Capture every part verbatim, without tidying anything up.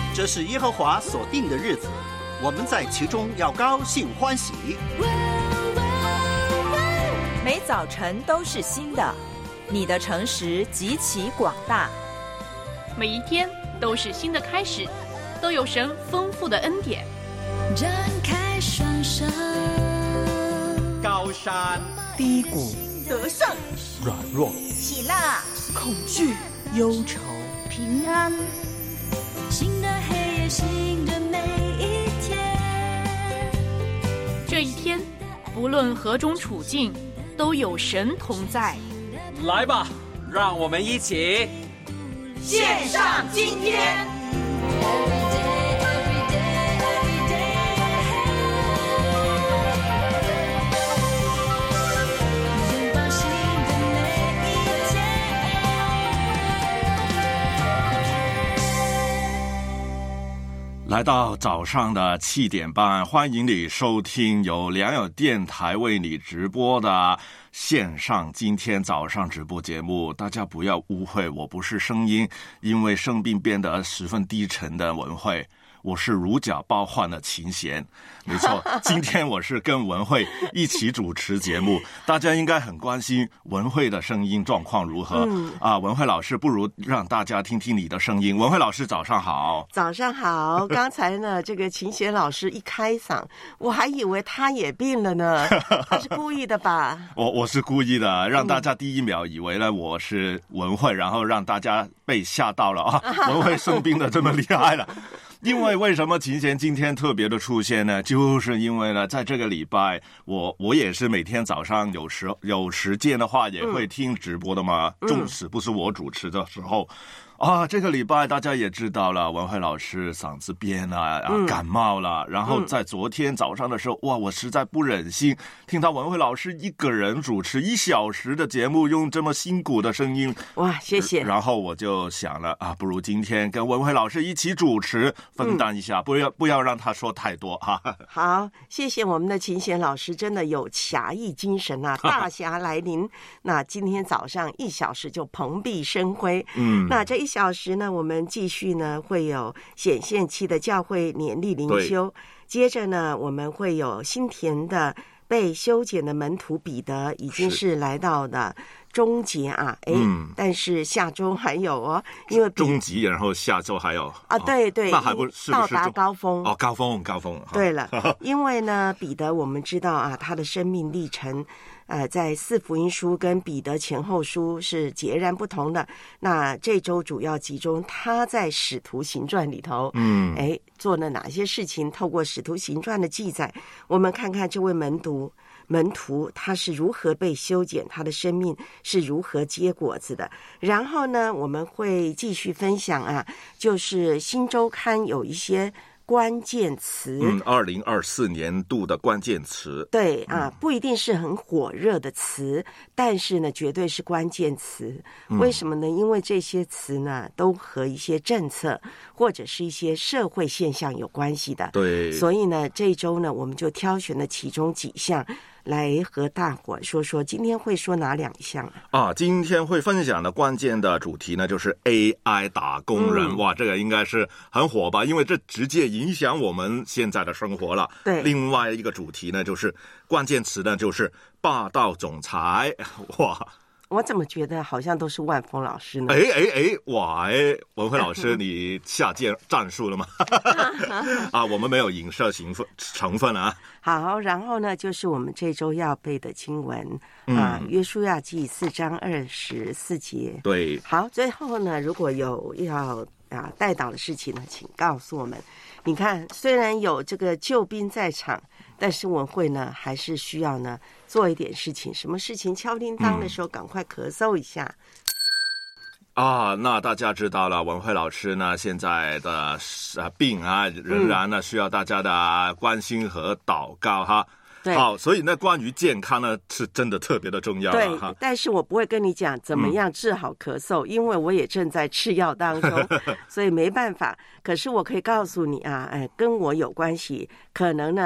这是耶和华所定的日子，我们在其中要高兴欢喜。 每早晨都是新的，你的诚实极其广大。 每一天都是新的开始，都有神丰富的恩典。 展开双手， 高山低谷， 得胜软弱， 喜乐恐惧，忧愁， 平安。新的黑夜，新的每一天。 这一天，不论何种处境，都有神同在。 来吧，让我们一起献上今天。 来到早上的七点半，欢迎你收听由良友电台为你直播的线上今天早上直播节目。大家不要误会，我不是声音因为生病变得十分低沉的文慧，我是如假包换的琴弦。没错，今天我是跟文慧一起主持节目。大家应该很关心文慧的声音状况如何、嗯、啊？文慧老师，不如让大家听听你的声音。文慧老师早上好。 早上好。刚才呢这个琴弦老师一开嗓，我还以为他也病了呢。他是故意的吧？ 我我是故意的，让大家第一秒以为呢我是文慧，然后让大家被吓到了啊！文慧生病的这么厉害了。因为为什么琴弦今天特别的出现呢？就是因为呢，在这个礼拜，我我也是每天早上有时有时间的话，也会听直播的嘛。嗯、纵使不是我主持的时候。啊，这个礼拜大家也知道了，文慧老师嗓子变了啊，嗯、感冒了。然后在昨天早上的时候，哇，我实在不忍心听到文慧老师一个人主持一小时的节目，用这么辛苦的声音。 哇，谢谢。 然后我就想了啊，不如今天跟文慧老师一起主持，分担一下，嗯、不要不要让他说太多哈。 好，谢谢我们的琴弦老师，真的有侠义精神啊，大侠来临。那今天早上一小时就蓬荜生辉。嗯，那这一小时呢，我们继续呢会有显现期的教会年历灵修，接着呢我们会有新田的被修剪的门徒彼得，已经是来到的终结啊，哎、嗯，但是下周还有哦，因为终极，然后下周还有啊，对对， 那还不是到达高峰哦，高峰高峰。 对了，因为呢，彼得我们知道啊，他的生命历程。呃，在四福音书跟彼得前后书是截然不同的。那这周主要集中他在使徒行传里头，嗯，哎，做了哪些事情？透过使徒行传的记载，我们看看这位门徒门徒他是如何被修剪，他的生命是如何结果子的。然后呢，我们会继续分享啊，就是新周刊有一些。关键词， 嗯，二零二四年度的关键词， 对啊，不一定是很火热的词，但是呢，绝对是关键词。为什么呢？因为这些词呢，都和一些政策或者是一些社会现象有关系的。 对， 所以呢，这一周呢，我们就挑选了其中几项。来和大伙说说，今天会说哪两项啊？ 啊，今天会分享的关键的主题呢，就是 A I 打工人。嗯、哇，这个应该是很火吧？因为这直接影响我们现在的生活了。 对。 另外一个主题呢，就是关键词呢，就是霸道总裁。哇！ 我怎么觉得好像都是万峰老师呢？ 哎哎哎，哇哎，文慧老师，你下届战术了吗？啊，我们没有影射成分成分啊。 好，然后呢，就是我们这周要背的经文啊，嗯《约书亚记》四章二十四节。 对。 好，最后呢，如果有要啊带导的事情呢，请告诉我们。你看，虽然有这个救兵在场，但是文慧呢，还是需要呢做一点事情。什么事情？敲叮当的时候，赶快咳嗽一下。 嗯、啊，那大家知道了，文慧老师呢现在的病啊，仍然呢需要大家的关心和祷告哈。 对， 好，所以呢，关于健康呢，是真的特别的重要了哈。 对，但是我不会跟你讲怎么样治好咳嗽，嗯、因为我也正在吃药当中，所以没办法。可是我可以告诉你啊，哎，跟我有关系，可能呢，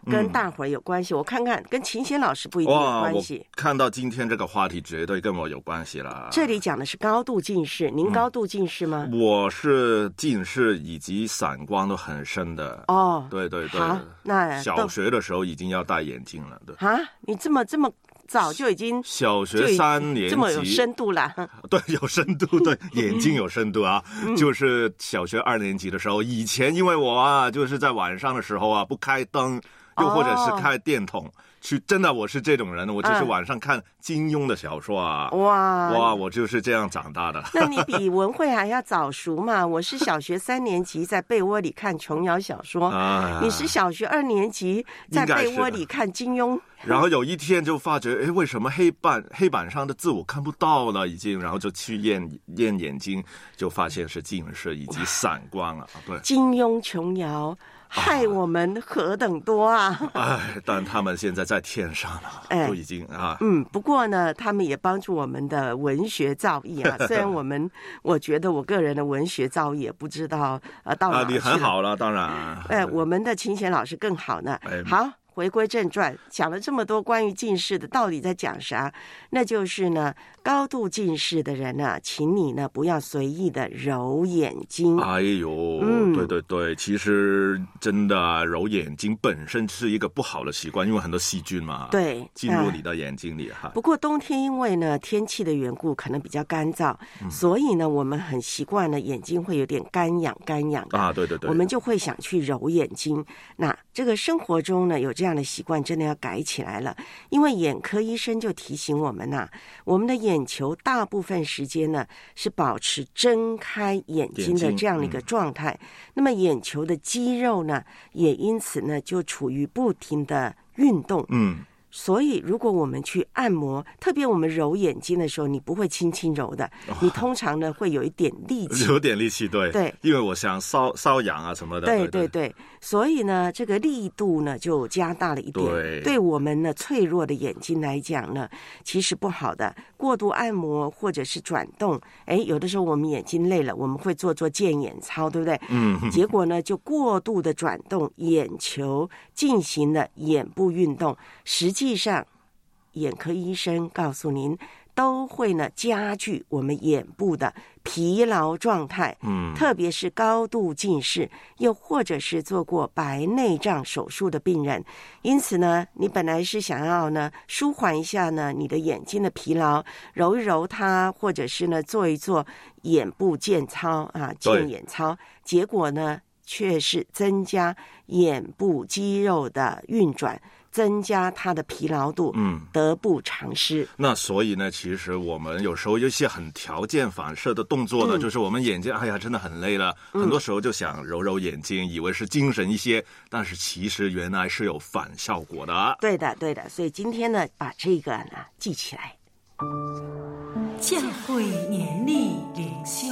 跟大伙儿有关系。嗯、我看看，跟秦贤老师不一定有关系。 看到今天这个话题，绝对跟我有关系了。 这里讲的是高度近视，您高度近视吗？ 嗯、我是近视以及散光都很深的。 哦， 对对对。 好，那小学的时候已经要戴眼镜了。对啊，你这么这么。早就已经小学三年级这么有深度了， 对，有深度，对，眼睛有深度啊。嗯、就是小学二年级的时候，以前因为我啊，就是在晚上的时候啊，不开灯，又或者是开电筒。哦去真的，我是这种人，我就是晚上看金庸的小说啊！哇哇，我就是这样长大的。 那你比文慧还要早熟嘛？我是小学三年级在被窝里看琼瑶小说，啊、你是小学二年级在被窝里看金庸。 然后有一天就发觉，哎，为什么黑板黑板上的字我看不到了？已经，然后就去验验眼睛，就发现是近视以及散光了。对， 金庸、琼瑶。害我们何等多啊！ 哎，但他们现在在天上了，哎、都已经啊。 嗯，不过呢，他们也帮助我们的文学造诣啊。虽然我们，我觉得我个人的文学造诣也不知道呃到哪去了。 啊，你很好了，当然。 哎，我们的秦贤老师更好呢。哎、好。回归正传，讲了这么多关于近视的，到底在讲啥？那就是呢，高度近视的人呢，请你呢不要随意的揉眼睛。 哎呦，嗯、对对对，其实真的揉眼睛本身是一个不好的习惯，因为很多细菌嘛， 对， 进入你的眼睛里哈、 啊。不过冬天因为呢天气的缘故，可能比较干燥，嗯、所以呢我们很习惯呢眼睛会有点干痒干痒啊，对对对， 我们就会想去揉眼睛。那这个生活中呢有这样的习惯真的要改起来了，因为眼科医生就提醒我们呐、啊，我们的眼球大部分时间呢是保持睁开眼睛的这样的一个状态，嗯、那么眼球的肌肉呢也因此呢就处于不停的运动。嗯。所以如果我们去按摩，特别我们揉眼睛的时候，你不会轻轻揉的，你通常呢会有一点力气， 有点力气，对对， 因为我想瘙瘙痒啊什么的， 对对 对, 对，所以呢这个力度呢就加大了一点，对，对我们呢脆弱的眼睛来讲呢，其实不好的。过度按摩或者是转动，哎，有的时候我们眼睛累了，我们会做做健眼操，对不对？嗯，结果呢就过度的转动眼球，进行了眼部运动，实际实际上眼科医生告诉您都会呢加剧我们眼部的疲劳状态，嗯，特别是高度近视又或者是做过白内障手术的病人。因此呢你本来是想要呢舒缓一下呢你的眼睛的疲劳，揉一揉它，或者是呢做一做眼部健操啊健眼操，结果呢却是增加眼部肌肉的运转，增加它的疲劳度，嗯，得不偿失。 那所以呢，其实我们有时候有一些很条件反射的动作呢，嗯、就是我们眼睛哎呀真的很累了，嗯、很多时候就想揉揉眼睛，以为是精神一些，但是其实原来是有反效果的。 对的，对的。所以今天呢，把这个呢记起来。 教会年历灵修，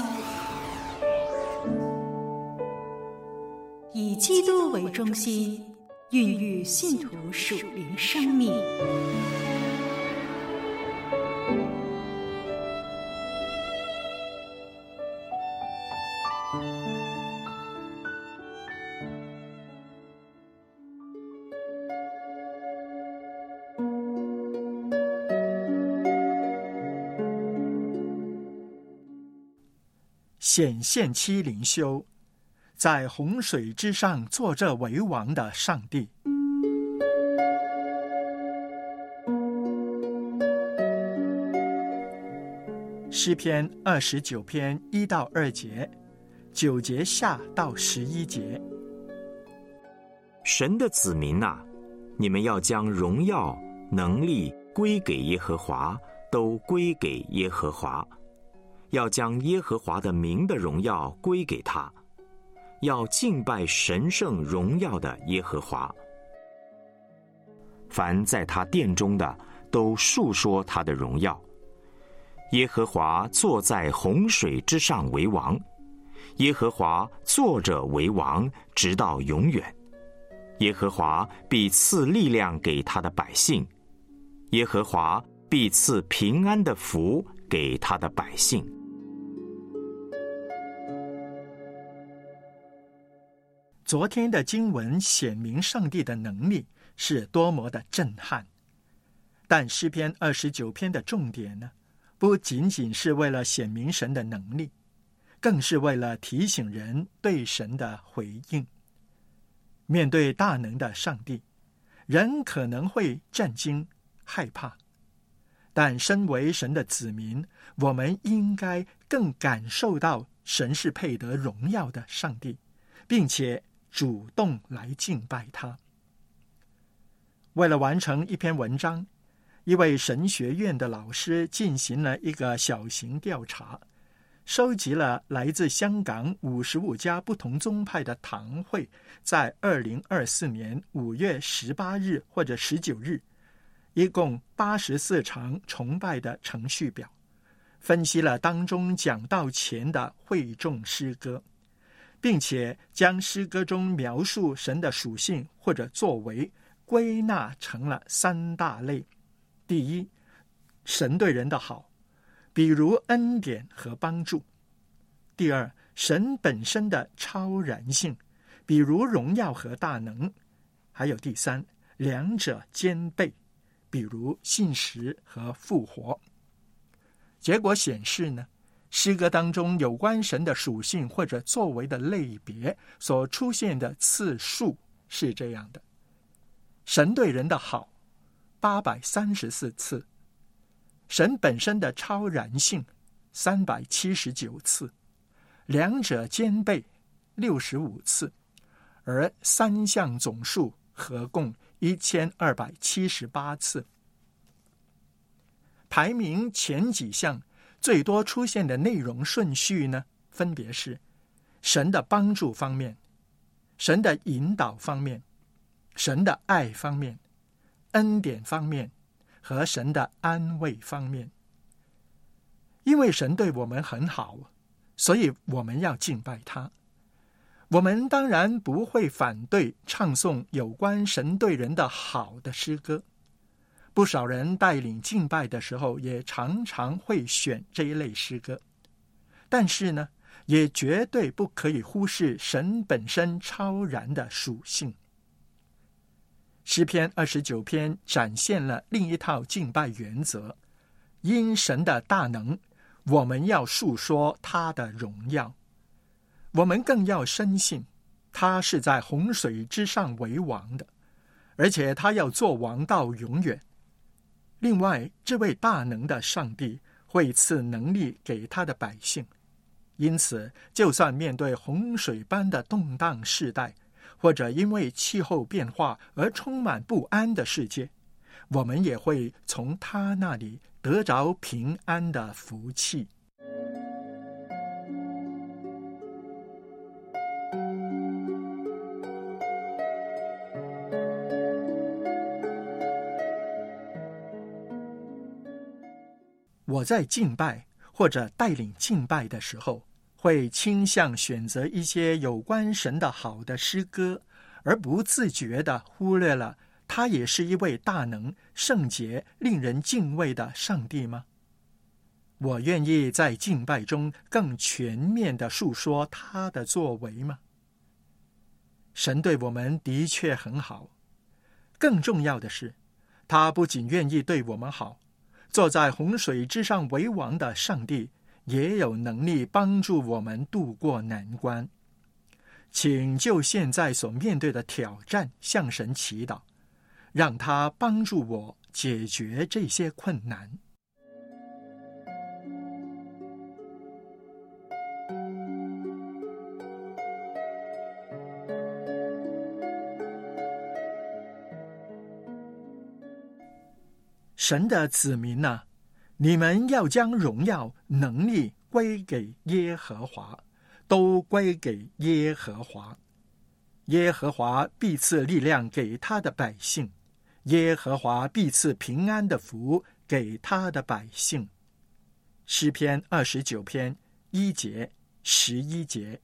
以基督为中心，孕育信徒属灵生命。 显现期灵修，在洪水之上坐着为王的上帝。诗篇二十九篇一到二节，九节下到十一节。 神的子民啊，你们要将荣耀、能力归给耶和华，都归给耶和华。要将耶和华的名的荣耀归给他，要敬拜神圣荣耀的耶和华。凡在他殿中的，都述说他的荣耀。耶和华坐在洪水之上为王，耶和华坐着为王，直到永远。耶和华必赐力量给他的百姓，耶和华必赐平安的福给他的百姓。 昨天的经文显明上帝的能力， 是多么的震撼。但诗篇二十九篇的重点呢，不仅仅是为了显明神的能力，更是为了提醒人对神的回应。面对大能的上帝，人可能会震惊害怕，但身为神的子民，我们应该更感受到神是配得荣耀的上帝，并且主动来敬拜他。为了完成一篇文章，一位神学院的老师进行了一个小型调查，收集了来自香港五十五家不同宗派的堂会在二零二四年五月十八日或者十九日一共八十四场崇拜的程序表，分析了当中讲道前的会众诗歌，并且将诗歌中描述神的属性或者作为归纳成了三大类。第一，神对人的好，比如恩典和帮助。第二，神本身的超然性，比如荣耀和大能。还有第三，两者兼备，比如信实和复活。结果显示呢，诗歌当中有关神的属性或者作为的类别所出现的次数是这样的：神对人的好八百三十四次，神本身的超然性三百七十九次，两者兼备六十五次，而三项总数合共一千二百七十八次。排名前几项最多出现的内容顺序呢，分别是神的帮助方面、神的引导方面、神的爱方面、恩典方面和神的安慰方面。因为神对我们很好，所以我们要敬拜他。我们当然不会反对唱诵有关神对人的好的诗歌，不少人带领敬拜的时候也常常会选这一类诗歌，但是呢，也绝对不可以忽视神本身超然的属性。诗篇二十九篇展现了另一套敬拜原则，因神的大能，我们要述说他的荣耀，我们更要深信他是在洪水之上为王的，而且他要做王到永远。另外，这位大能的上帝会赐能力给他的百姓，因此就算面对洪水般的动荡世代，或者因为气候变化而充满不安的世界，我们也会从他那里得着平安的福气。我在敬拜或者带领敬拜的时候，会倾向选择一些有关神的好的诗歌，而不自觉地忽略了他也是一位大能、圣洁、令人敬畏的上帝吗？我愿意在敬拜中更全面地述说他的作为吗？神对我们的确很好，更重要的是，他不仅愿意对我们好，坐在洪水之上为王的上帝也有能力帮助我们度过难关。请就现在所面对的挑战向神祈祷，让他帮助我解决这些困难。神的子民啊，你们要将荣耀、能力归给耶和华，都归给耶和华。耶和华必赐力量给他的百姓，耶和华必赐平安的福给他的百姓。诗篇二十九篇一节、十一节。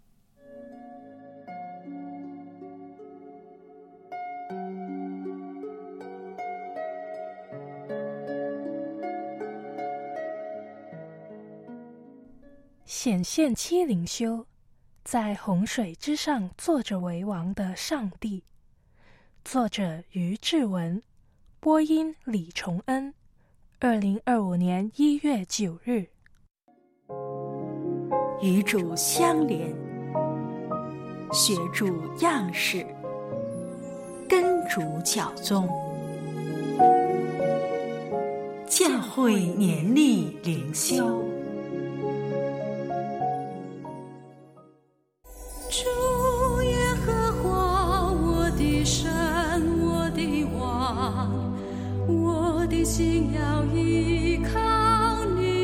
显现七灵修，在洪水之上坐着为王的上帝。 作者于志文，播音李崇恩。二零二五年一月九日。 与主相连，学主样式，跟主教宗。教会年历灵修。 主耶和华，我的神，我的王，我的心要依靠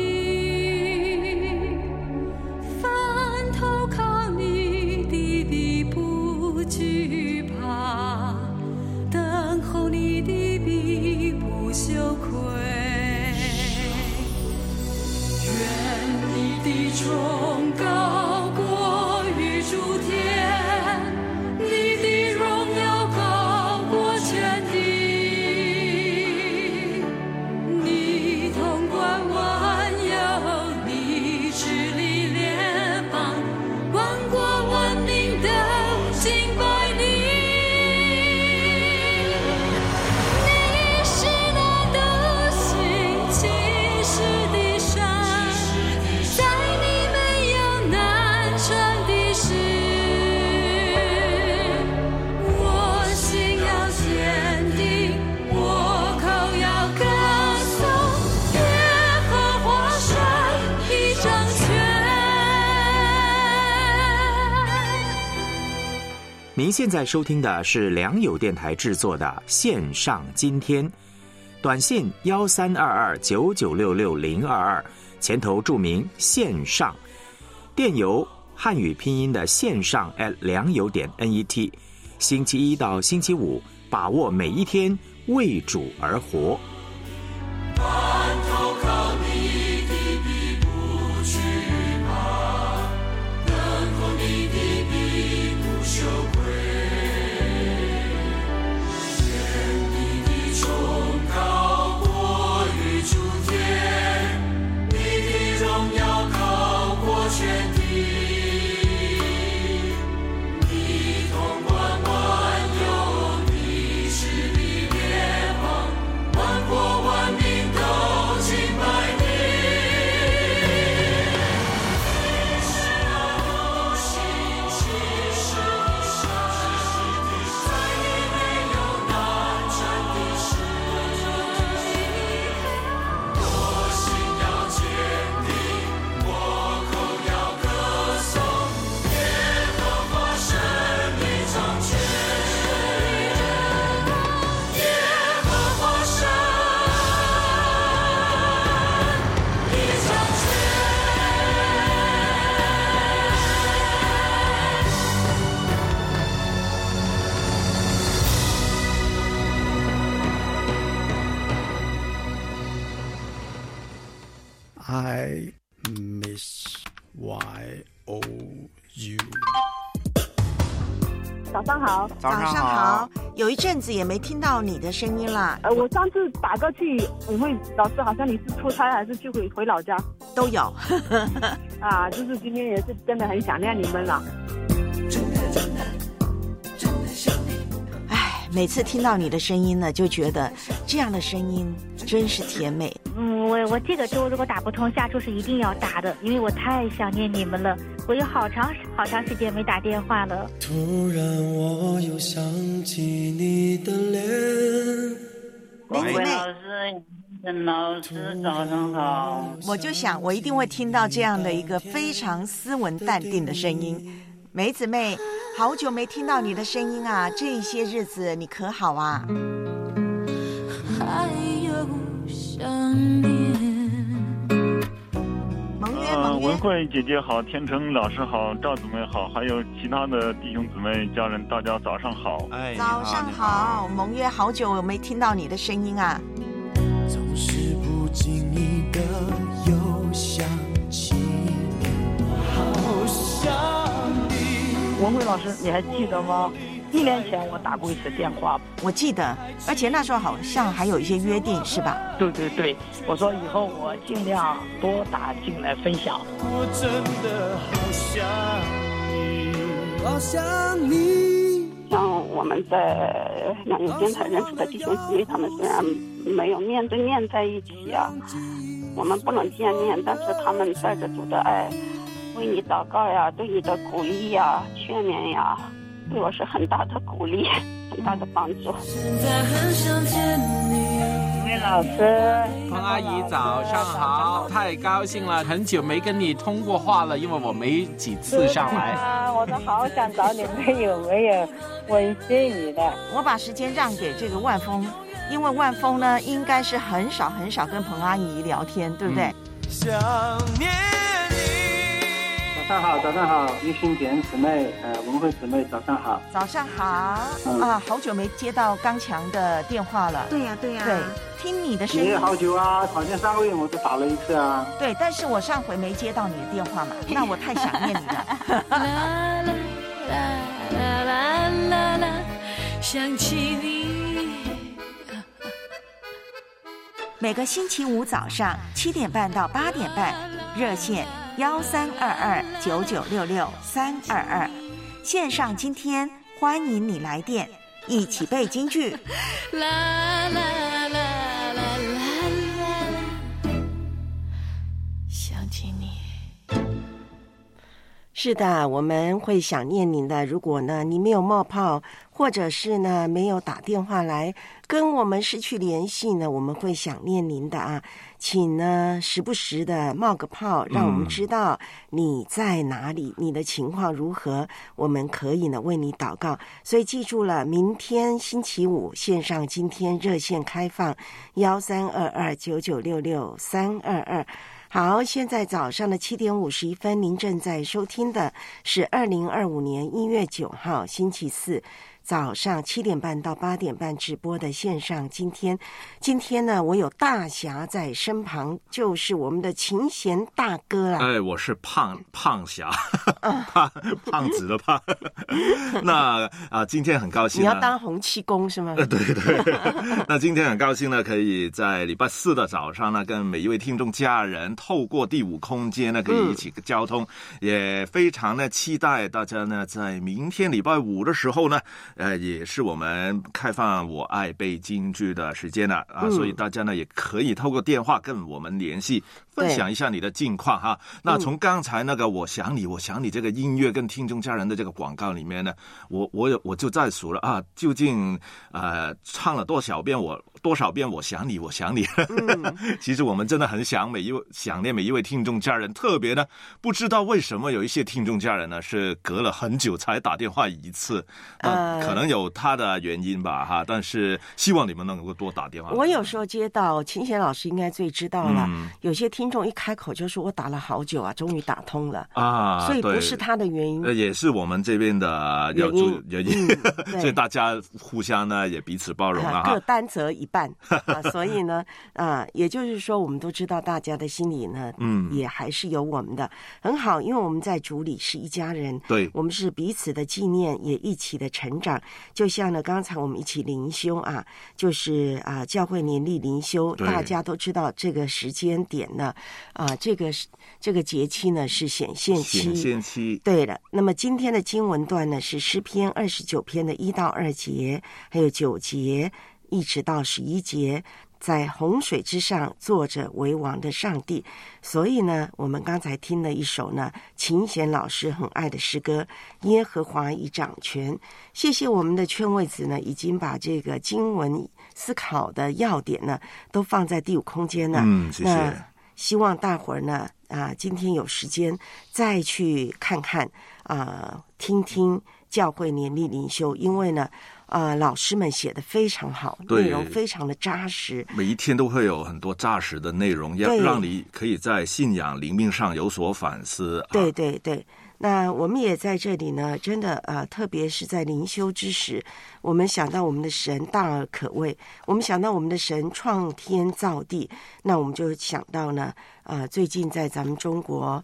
你，凡投靠你的必不惧怕，等候你的必不羞愧。愿你的崇高过于诸天，你的荣耀高过全地，你统管万有，你治理列邦，万国万民都敬拜你。你是那独行其事的神，在你没有难成的事。我心要坚定，我口要歌颂耶和华神已掌权。 您现在收听的是良友电台制作的线上今天，短信幺三二二九九六六零二二，前头注明线上，电邮汉语拼音的线上 at 良友点 net， 星期一到星期五，把握每一天，为主而活。 凡投靠你的必不惧怕，等候你的必不羞愧。愿你的崇高过于诸天，你的荣耀高过全地，你统管万有，你治理列邦，万国万民都敬拜你。你是那独行其事的神，在你没有难成的事。我心要坚定，我口要歌颂耶和华神已掌权。耶和华神已掌权。 I miss Y O U。 早上好， 早上好，有一阵子也没听到你的声音啦。 呃，我上次打过去，我会老师好像你是出差还是去回回老家？ 都有。 啊，就是今天也是真的很想念你们了。 唉，每次听到你的声音呢，就觉得这样的声音真是甜美。 嗯，我我这个周如果打不通，下周是一定要打的，因为我太想念你们了。我有好长好长时间没打电话了。 突然我又想起你的脸。 梅子妹， 老师，陈老师，早上好。 我就想我一定会听到这样的一个非常斯文淡定的声音。梅子妹，好久没听到你的声音啊，这些日子你可好啊？ 还有想念。 呃，文慧姐姐好，天成老师好，赵姊妹好，还有其他的弟兄姊妹家人，大家早上好。 哎，早上好，蒙约，好久没听到你的声音啊。 总是不经意的又想起你，好想你。 文慧老师，你还记得吗？一年前我打过一次电话， 我记得，而且那时候好像还有一些约定，是吧？ 对对对，我说以后我尽量多打进来分享。 我真的好想你，好想你。 像我们在两友电台认识的弟兄姊妹，他们虽然没有面对面在一起啊，我们不能见面，但是他们带着主的爱为你祷告呀，对你的鼓励呀、劝勉呀，对我是很大的鼓励，很大的帮助。 现在很想见你， 魏老师，彭阿姨早上好，太高兴了，很久没跟你通过话了，因为我没几次上来。 啊，我都好想找你们有没有微信你的。 我把时间让给这个万峰，因为万峰呢应该是很少很少跟彭阿姨聊天，对不对？ 想念早上好，早上好，玉欣姐姊妹，呃，文慧姊妹，早上好。 早上好、 嗯、 啊，好久没接到刚强的电话了。 对呀、啊，对呀、啊， 对，听你的声音。 也好久啊，好像上个月我就打了一次啊。 对，但是我上回没接到你的电话嘛，那我太想念你了。啦啦啦啦啦啦，想起你。每个星期五早上七点半到八点半，热线。幺三二二九九六六三二二，线上今天欢迎你来电，一起背京剧。啦啦啦啦啦啦，想起你。是的，我们会想念您的。如果呢你没有冒泡，或者是呢没有打电话来跟我们失去联系呢，我们会想念您的啊。请呢时不时的冒个泡，让我们知道你在哪里、嗯、你的情况如何，我们可以呢为你祷告。所以记住了，明天星期五线上今天热线开放幺三二二九九六六三二二。好，现在早上的七点五十一分，您正在收听的是二零二五年一月九号星期四早上七点半到八点半直播的线上今天。今天呢，我有大侠在身旁，就是我们的秦贤大哥啦。 哎，我是胖胖侠，胖胖子的胖。那啊，今天很高兴、啊， 你要当洪七公是吗？ 呃，对对。那今天很高兴呢，可以在礼拜四的早上呢，跟每一位听众家人透过第五空间呢，可以一起交通，嗯、也非常的期待大家呢，在明天礼拜五的时候呢。呃，也是我们开放我爱背京剧的时间了啊、嗯，所以大家呢也可以透过电话跟我们联系，分享一下你的近况哈。那从刚才那个我想你我想你这个音乐跟听众家人的这个广告里面呢，我我有我就在数了啊，究竟呃唱了多少遍我多少遍我想你我想你。嗯、其实我们真的很想每一位想念每一位听众家人，特别呢不知道为什么有一些听众家人呢是隔了很久才打电话一次，呃。可能有他的原因吧哈，但是希望你们能够多打电话。 我有时候接到秦贤老师应该最知道了、嗯，有些听众一开口就说我打了好久啊，终于打通了啊，所以不是他的原因， 也是我们这边的原因原因、嗯，所以大家互相呢也彼此包容了、啊、 各担责一半啊，所以呢啊，也就是说我们都知道大家的心里呢，嗯，也还是有我们的很好，因为我们在主里是一家人， 对， 我们是彼此的纪念，也一起的成长。就像呢，刚才我们一起灵修啊，就是啊，教会年历灵修，大家都知道这个时间点呢，啊，这个这个节期呢是显现期。 显现期。 对了，那么今天的经文段呢是诗篇二十九篇的一到二节，还有九节一直到十一节。在洪水之上坐着为王的上帝，所以呢，我们刚才听了一首呢秦贤老师很爱的诗歌《耶和华以掌权》。谢谢我们的劝慰子呢，已经把这个经文思考的要点呢都放在第五空间了。 嗯，谢谢。 那希望大伙儿呢啊，今天有时间再去看看啊，听听教会年历灵修，因为呢。呃，老师们写的非常好，内容非常的扎实， 每一天都会有很多扎实的内容，要让你可以在信仰灵命上有所反思。 对对对，那我们也在这里呢，真的呃，特别是在灵修之时，我们想到我们的神大而可畏，我们想到我们的神创天造地，那我们就想到呢，呃，最近在咱们中国。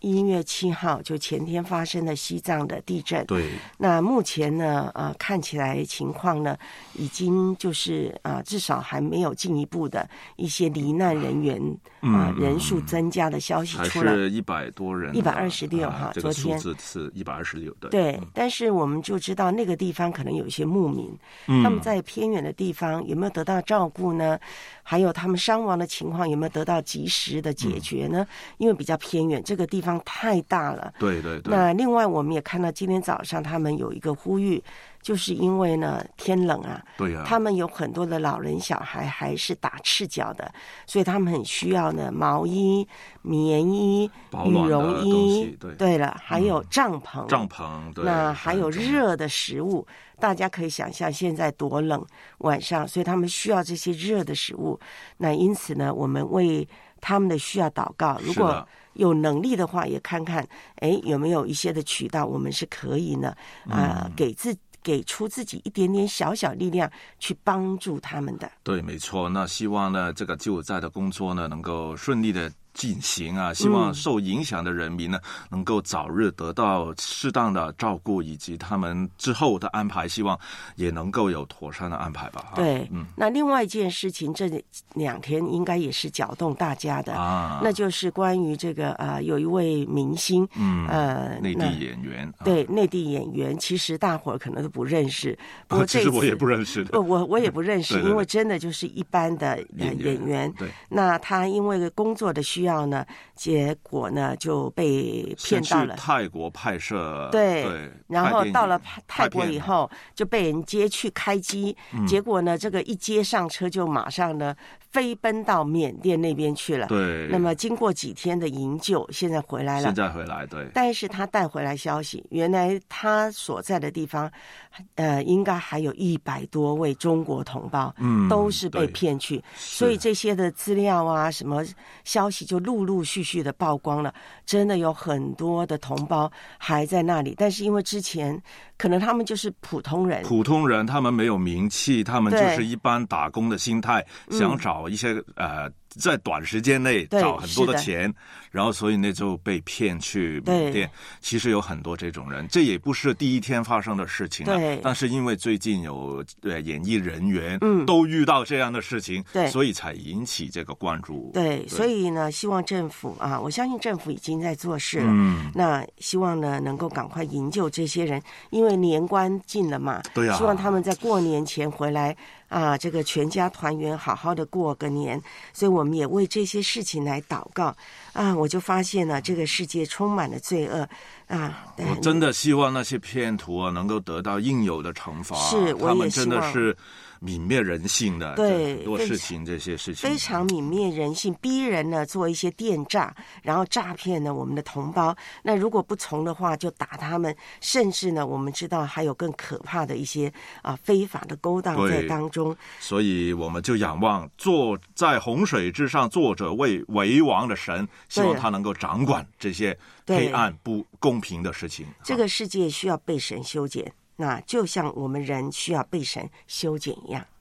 一月七号就前天发生的西藏的地震。 对， 那目前呢，呃，看起来情况呢，已经就是啊、呃，至少还没有进一步的一些罹难人员啊、呃、人数增加的消息出来， 还是一百多人， 一百二十六哈， 这个数字是一百二十六，对。 对， 嗯、 但是我们就知道那个地方可能有一些牧民， 嗯、 他们在偏远的地方有没有得到照顾呢？还有他们伤亡的情况有没有得到及时的解决呢？嗯、因为比较偏远，这个地方太大了。 对对对。 那另外我们也看到今天早上他们有一个呼吁，就是因为呢天冷啊， 对啊， 他们有很多的老人小孩还是打赤脚的，所以他们很需要呢毛衣、棉衣、羽绒衣， 对对了，还有帐篷， 嗯、帐篷，对， 那还有热的食物。大家可以想象现在多冷，晚上，所以他们需要这些热的食物。那因此呢，我们为他们的需要祷告。如果有能力的话，也看看，哎，有没有一些的渠道，我们是可以呢，啊、呃，给自给出自己一点点小小力量，去帮助他们的。 对，没错。那希望呢，这个救灾的工作呢，能够顺利的进行啊，希望受影响的人民呢、嗯、能够早日得到适当的照顾，以及他们之后的安排，希望也能够有妥善的安排吧。 对， 嗯， 那另外一件事情，这两天应该也是搅动大家的啊，那就是关于这个呃，有一位明星， 嗯， 呃， 内地演员， 对，内地演员，其实大伙儿可能都不认识，不过这其实我也不认识的， 我我也不认识， 对对对， 因为真的就是一般的演员，演员对， 那他因为工作的需要呢，结果呢就被骗到了泰国拍摄， 对， 对， 然后到了泰国以后就被人接去开机， 嗯、 结果呢这个一接上车就马上呢飞奔到缅甸那边去了。 对， 那么经过几天的营救，现在回来了。 现在回来，对。 但是他带回来消息，原来他所在的地方，呃，应该还有一百多位中国同胞， 嗯， 都是被骗去，所以这些的资料啊，什么消息就陆陆续续的曝光了。真的有很多的同胞还在那里，但是因为之前可能他们就是普通人， 普通人他们没有名气，他们就是一般打工的心态，想找一些、嗯、呃。在短时间内找很多的钱，的然后所以呢就被骗去缅甸。其实有很多这种人，这也不是第一天发生的事情了。 对， 但是因为最近有呃演艺人员嗯都遇到这样的事情， 对， 所以才引起这个关注。 对，对所以呢，希望政府啊，我相信政府已经在做事了。 嗯， 那希望呢能够赶快营救这些人，因为年关近了嘛。 对啊， 希望他们在过年前回来。啊，这个全家团圆，好好的过个年，所以我们也为这些事情来祷告啊！我就发现了，这个世界充满了罪恶啊！ 我真的希望那些骗徒啊，能够得到应有的惩罚。 是，我他们真的是泯灭人性的， 对很多事情，这些事情非常泯灭人性，逼人呢做一些电诈，然后诈骗呢我们的同胞。那如果不从的话，就打他们，甚至呢，我们知道还有更可怕的一些啊非法的勾当在当中。 所以我们就仰望坐在洪水之上坐着为为王的神，希望他能够掌管这些黑暗不公平的事情。 这个世界需要被神修剪，那就像我们人需要被神修剪一样。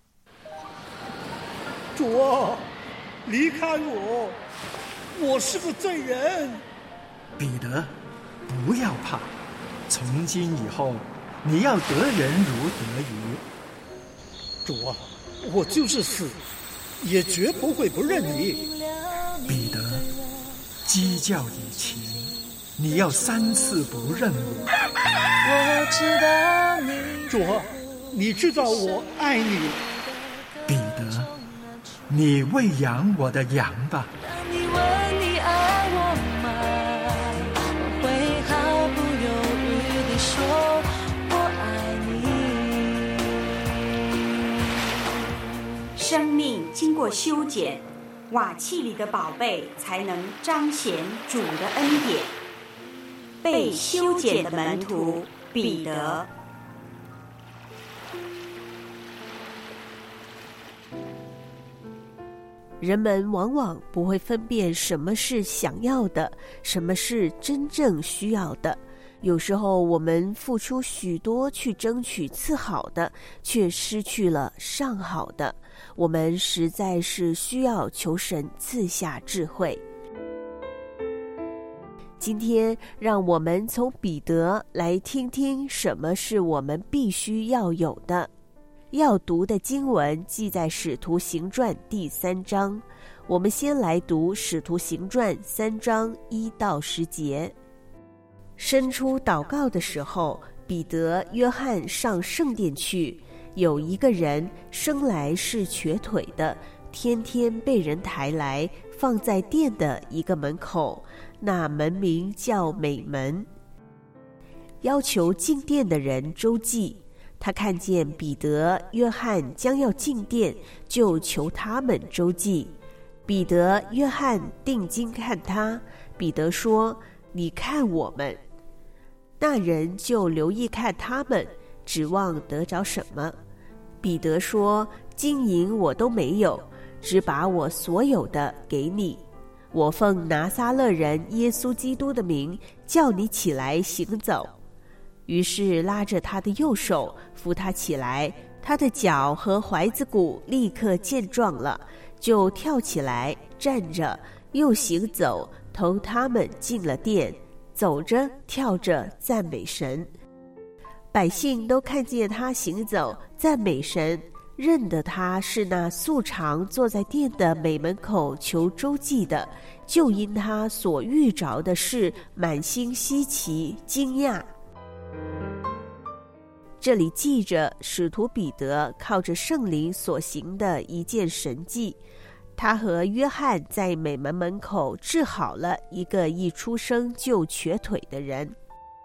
主啊，离开我，我是个罪人。 彼得，不要怕，从今以后你要得人如得鱼。 主啊，我就是死，也绝不会不认你。 彼得，鸡叫以前，你要三次不认我。 我知道你。 主啊，你知道我爱你。 彼得，你喂养我的羊吧。 你问你爱我吗？我会毫不犹豫地说我爱你。生命经过修剪，瓦器里的宝贝才能彰显主的恩典。被修剪的门徒彼得。 人们往往不会分辨什么是想要的，什么是真正需要的。有时候我们付出许多去争取次好的，却失去了上好的。我们实在是需要求神赐下智慧。 今天让我们从彼得来听听什么是我们必须要有的。要读的经文记在《使徒行传》第三章，我们先来读《使徒行传》三章一到十节。伸出祷告的时候，彼得、约翰上圣殿去，有一个人生来是瘸腿的，天天被人抬来，放在殿的一个门口，那门名叫美门。要求进殿的人周济，他看见彼得、约翰将要进殿，就求他们周济。彼得、约翰定睛看他，彼得说：“你看我们。”那人就留意看他们，指望得着什么。彼得说：“金银我都没有，只把我所有的给你。我奉拿撒勒人耶稣基督的名，叫你起来行走。”于是拉着他的右手，扶他起来，他的脚和踝子骨立刻健壮了，就跳起来，站着，又行走，同他们进了殿，走着跳着赞美神。百姓都看见他行走赞美神，认得他是那素常坐在殿的美门口求周济的，就因他所遇着的事满心稀奇惊讶。这里记着使徒彼得靠着圣灵所行的一件神迹，他和约翰在美门门口治好了一个一出生就瘸腿的人。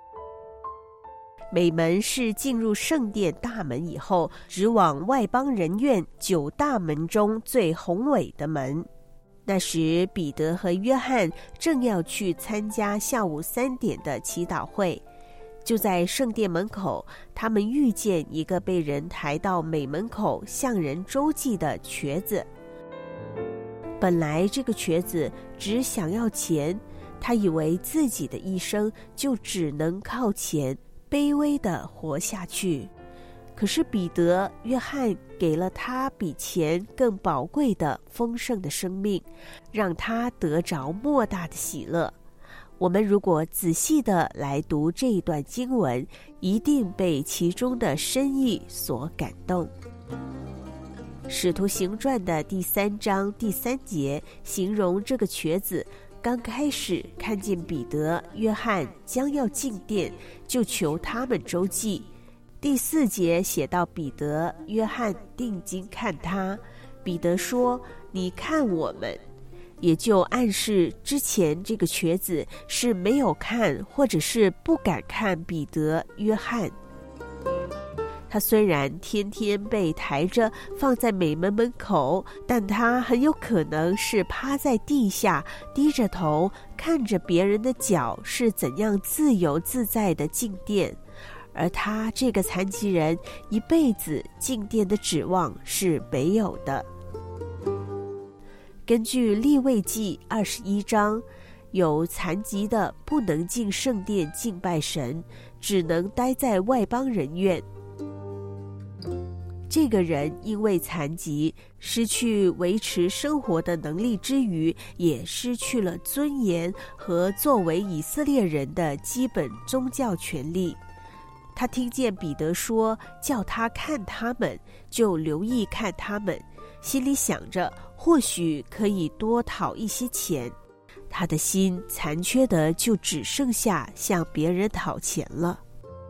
美门是进入圣殿大门以后直往外邦人院九大门中最宏伟的门。那时彼得和约翰正要去参加下午三点的祈祷会，就在圣殿门口，他们遇见一个被人抬到美门口向人周济的瘸子。本来这个瘸子只想要钱，他以为自己的一生就只能靠钱卑微地活下去。可是彼得、约翰给了他比钱更宝贵的丰盛的生命，让他得着莫大的喜乐。我们如果仔细地来读这一段经文，一定被其中的深意所感动。使徒行传的第三章第三节形容这个瘸子刚开始看见彼得、约翰将要进殿，就求他们周济。第四节写到彼得、约翰定睛看他，彼得说：“你看我们。”也就暗示之前这个瘸子是没有看，或者是不敢看彼得、约翰。他虽然天天被抬着放在美门门口，但他很有可能是趴在地下，低着头看着别人的脚是怎样自由自在的进殿，而他这个残疾人一辈子进殿的指望是没有的。根据利未记二十一章，有残疾的不能进圣殿敬拜神，只能待在外邦人院。这个人因为残疾，失去维持生活的能力之余，也失去了尊严和作为以色列人的基本宗教权利。他听见彼得说叫他看他们，就留意看他们，心里想着或许可以多讨一些钱。他的心残缺的就只剩下向别人讨钱了。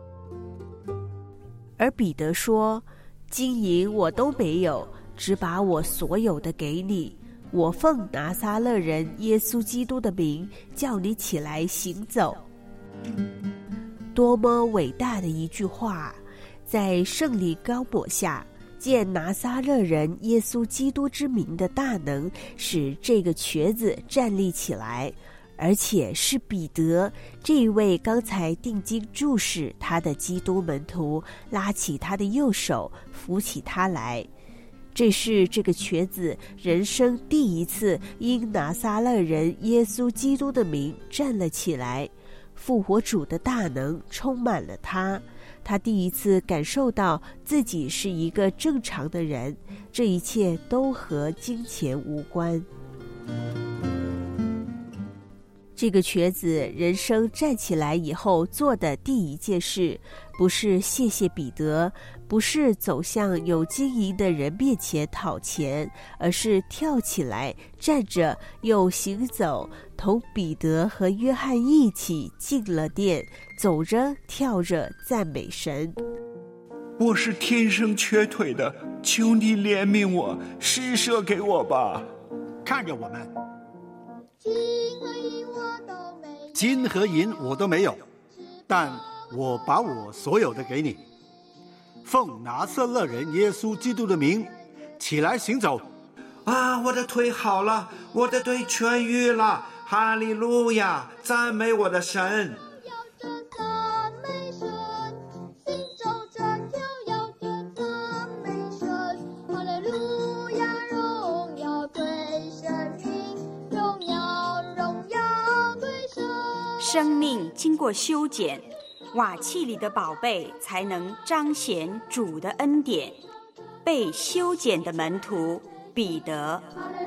而彼得说：“金银我都没有，只把我所有的给你。我奉拿撒勒人耶稣基督的名，叫你起来行走。”多么伟大的一句话！在圣灵高抹下，见拿撒勒人耶稣基督之名的大能，使这个瘸子站立起来，而且是彼得这一位刚才定睛注视他的基督门徒，拉起他的右手，扶起他来。这是这个瘸子人生第一次因拿撒勒人耶稣基督的名站了起来，复活主的大能充满了他。他第一次感受到自己是一个正常的人，这一切都和金钱无关。 这个瘸子人生站起来以后做的第一件事，不是谢谢彼得，不是走向有经营的人面前讨钱，而是跳起来站着又行走，同彼得和约翰一起进了殿，走着跳着赞美神。 我是天生瘸腿的，求你怜悯我，施舍给我吧。 看着我们，金和银我都没有，但我把我所有的给你。奉拿撒勒人耶稣基督的名，起来行走。 啊，我的腿好了，我的腿痊愈了，哈利路亚，赞美我的神。 生命经过修剪，瓦器里的宝贝才能彰显主的恩典。被修剪的门徒彼得。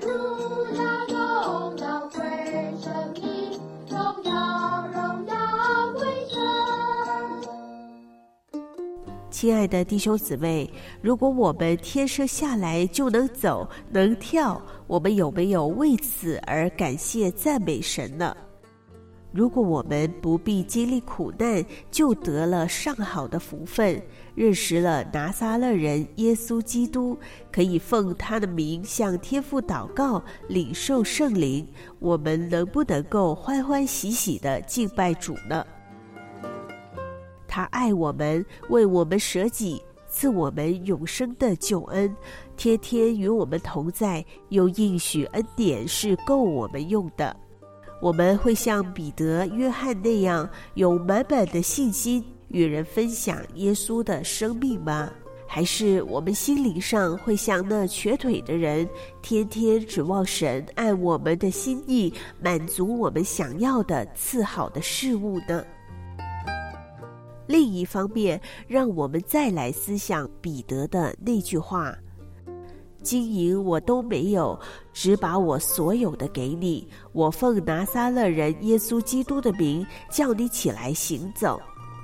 亲爱的弟兄姊妹，如果我们天生下来就能走能跳，我们有没有为此而感谢赞美神呢？如果我们不必经历苦难，就得了上好的福分，认识了拿撒勒人耶稣基督，可以奉他的名向天父祷告，领受圣灵，我们能不能够欢欢喜喜地敬拜主呢？他爱我们，为我们舍己，赐我们永生的救恩，天天与我们同在，又应许恩典是够我们用的。我们会像彼得、约翰那样有满满的信心与人分享耶稣的生命吗？还是我们心灵上会像那瘸腿的人，天天指望神按我们的心意满足我们想要的赐好的事物呢？另一方面，让我们再来思想彼得的那句话：金银我都没有，只把我所有的给你。我奉拿撒勒人耶稣基督的名，叫你起来行走。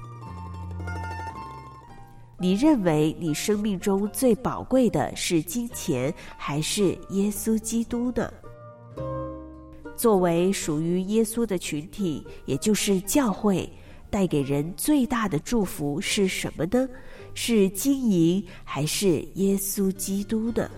你认为你生命中最宝贵的是金钱，还是耶稣基督呢？作为属于耶稣的群体，也就是教会，带给人最大的祝福是什么呢？是金银，还是耶稣基督呢？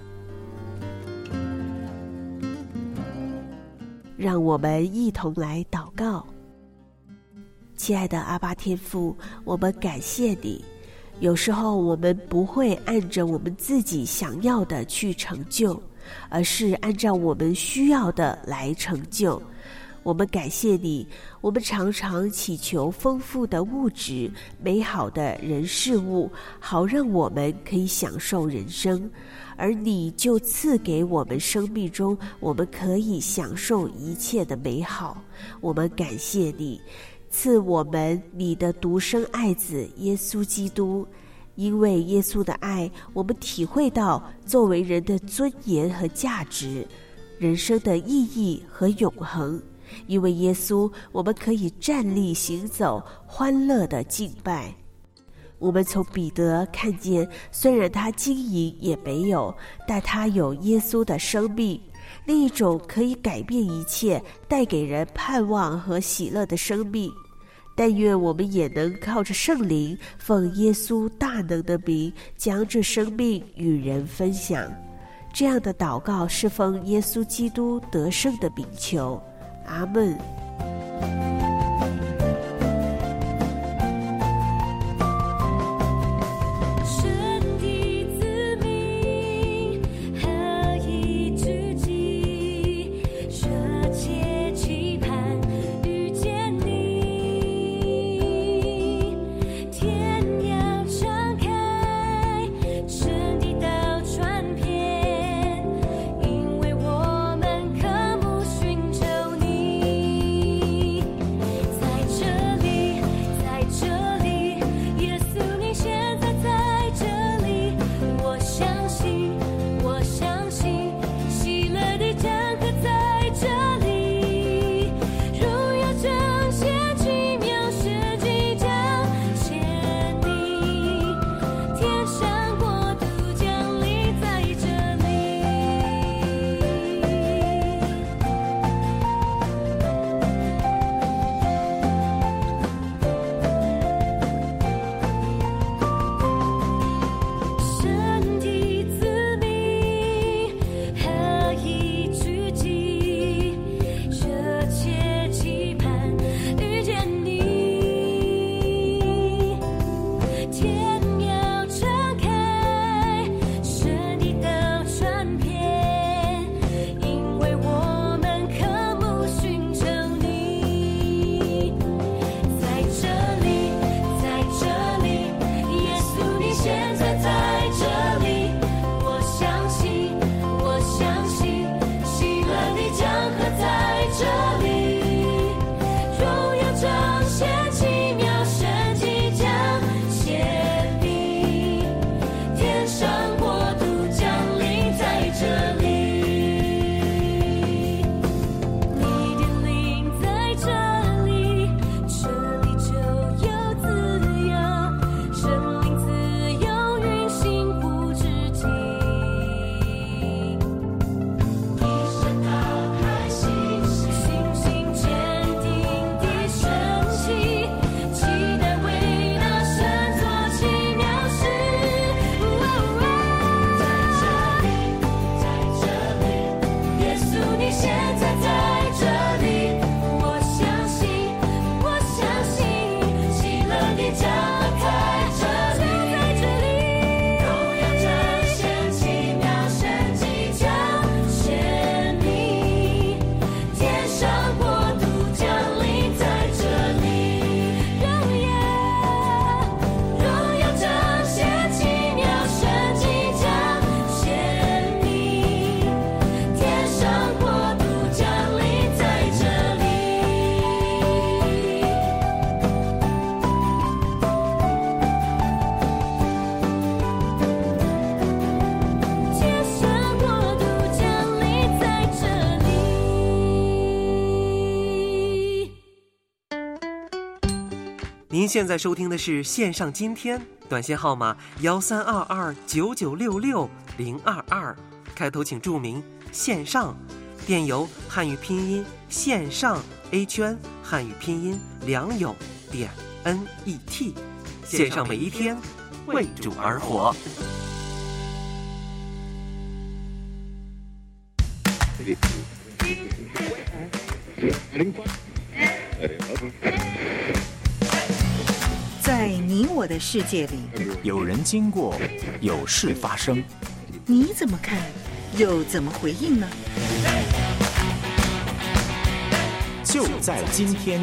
让我们一同来祷告。亲爱的阿爸天父，我们感谢你。有时候我们不会按着我们自己想要的去成就，而是按照我们需要的来成就。我们感谢你，我们常常祈求丰富的物质、美好的人事物，好让我们可以享受人生，而你就赐给我们生命中我们可以享受一切的美好。我们感谢你，赐我们你的独生爱子耶稣基督。因为耶稣的爱，我们体会到作为人的尊严和价值，人生的意义和永恒。因为耶稣，我们可以站立行走，欢乐的敬拜。我们从彼得看见，虽然他金银也没有，但他有耶稣的生命，另一种可以改变一切，带给人盼望和喜乐的生命。但愿我们也能靠着圣灵，奉耶稣大能的名，将这生命与人分享。这样的祷告是奉耶稣基督得胜的名求。阿们。 因为我们渴慕寻求你。 您现在收听的是线上今天，短信号码幺三二二九九六六零二二，开头请注明线上，电邮汉语拼音线上 A 圈汉语拼音良友点 N E T， 线上每一天为主而活。 在你我的世界里， 有人经过，有事发生， 你怎么看，又怎么回应呢？ 就在今天。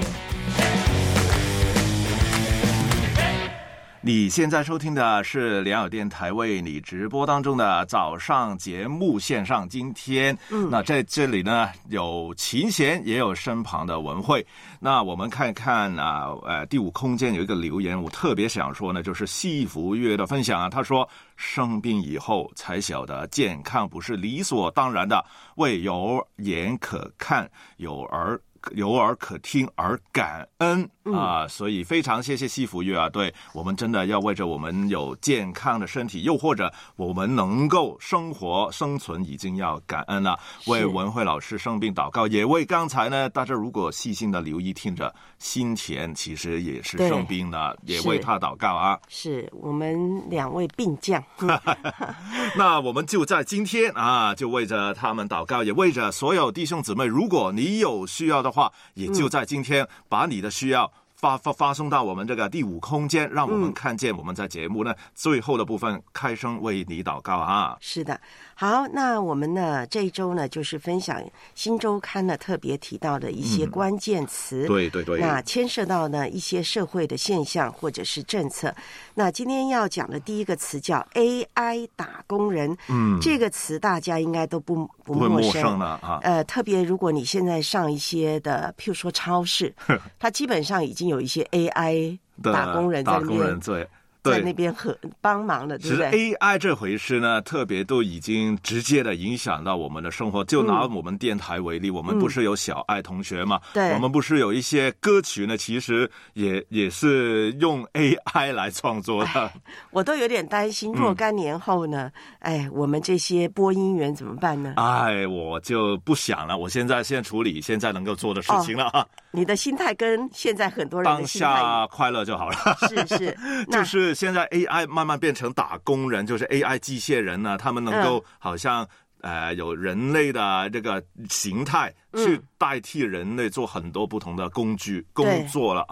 你现在收听的是良友电台为你直播当中的早上节目线上今天。嗯，那在这里呢，有琴弦，也有身旁的文慧。那我们看看啊，呃，第五空间有一个留言，我特别想说呢，就是西福月的分享啊，他说生病以后才晓得健康不是理所当然的，为有眼可看，有耳。有耳可听而感恩啊、呃，所以非常谢谢西福月啊，对我们真的要为着我们有健康的身体，又或者我们能够生活生存，已经要感恩了。为文慧老师生病祷告，也为刚才呢，大家如果细心的留意听着，新田其实也是生病了，也为他祷告啊。 是我们两位病将， 那我们就在今天啊，就为着他们祷告，也为着所有弟兄姊妹，如果你有需要的话，也就在今天把你的需要发发发送到我们这个第五空间，让我们看见我们在节目呢、嗯、最后的部分开声为你祷告啊。 是的，好，那我们呢这一周呢就是分享新周刊呢特别提到的一些关键词、 嗯、对对对， 那牵涉到呢一些社会的现象或者是政策。那今天要讲的第一个词叫 A I 打工人，嗯，这个词大家应该都不不陌生， 陌生了啊。 呃，特别如果你现在上一些的，譬如说超市，它基本上已经有一些 A I 打工人在那边， 对。 在那边很帮忙的，对不对？ 其实 A I 这回事呢，特别都已经直接的影响到我们的生活。就拿我们电台为例，嗯、我们不是有小爱同学吗？对、嗯，我们不是有一些歌曲呢，其实也也是用 A I 来创作的。 我都有点担心，若干年后呢，嗯、哎，我们这些播音员怎么办呢？ 哎，我就不想了。我现在先处理现在能够做的事情了啊。哦、 你的心态跟现在很多人的心态当下快乐就好了。 是是， 就是。现在 A I 慢慢变成打工人，就是 A I 机械人呢、啊，他们能够好像、嗯、呃有人类的这个形态去代替人类做很多不同的工具、嗯、工作了啊。